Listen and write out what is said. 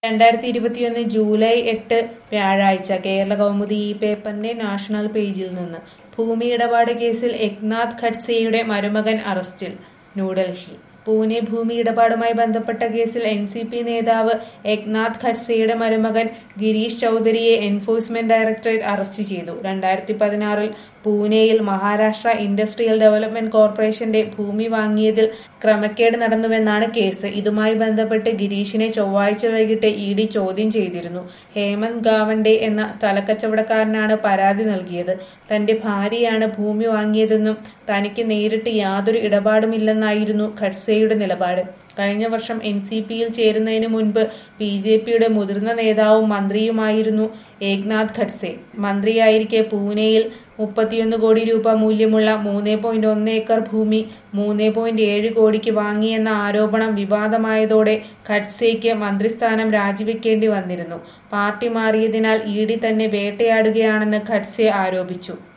2021 July 8 വ്യാഴാഴ്ച കേരളകൗമുദി ഈ പേപ്പറിന്റെ നാഷണൽ പേജിൽ നിന്ന് ഭൂമി ഇടപാട് കേസിൽ ഏക്നാഥ് ഖഡ്സെയുടെ മരുമകൻ അറസ്റ്റിൽ. ന്യൂഡൽഹി പൂനെ ഭൂമി ഇടപാടുമായി ബന്ധപ്പെട്ട കേസിൽ എൻസിപി നേതാവ് ഏക്നാഥ് ഖഡ്സെയുടെ മരുമകൻ ഗിരീഷ് ചൌധരിയെ എൻഫോഴ്സ്മെന്റ് ഡയറക്ടറേറ്റ് അറസ്റ്റ് ചെയ്തു. 2016 പൂനെയിൽ മഹാരാഷ്ട്ര ഇൻഡസ്ട്രിയൽ ഡെവലപ്മെന്റ് കോർപ്പറേഷന്റെ ഭൂമി വാങ്ങിയതിൽ ക്രമക്കേട് നടന്നുവെന്നാണ് കേസ്. ഇതുമായി ബന്ധപ്പെട്ട് ഗിരീഷിനെ ചൊവ്വാഴ്ച വൈകിട്ട് ഇഡി ചോദ്യം ചെയ്തിരുന്നു. ഹേമന്ത് ഗാവണ്ഡെ എന്ന സ്ഥലക്കച്ചവടക്കാരനാണ് പരാതി നൽകിയത്. തന്റെ ഭാര്യയാണ് ഭൂമി വാങ്ങിയതെന്നും തനിക്ക് നേരിട്ട് യാതൊരു ഇടപാടുമില്ലെന്നായിരുന്നു ഖഡ്സെയുടെ നിലപാട്. കഴിഞ്ഞ വർഷം എൻസിപിയിൽ ചേരുന്നതിന് മുൻപ് ബിജെപിയുടെ മുതിർന്ന നേതാവും മന്ത്രിയുമായിരുന്നു ഏക്നാഥ് ഖഡ്സെ. മന്ത്രിയായിരിക്കെ പൂനെയിൽ 31 കോടി രൂപ മൂല്യമുള്ള 3.1 ഏക്കർ ഭൂമി 3.7 കോടിക്ക് വാങ്ങിയെന്ന ആരോപണം വിവാദമായതോടെ ഖഡ്സെയ്ക്ക് മന്ത്രിസ്ഥാനം രാജിവെക്കേണ്ടി വന്നിരുന്നു. പാർട്ടി മാറിയതിനാൽ ഇഡി തന്നെ വേട്ടയാടുകയാണെന്ന് ഖഡ്സെ ആരോപിച്ചു.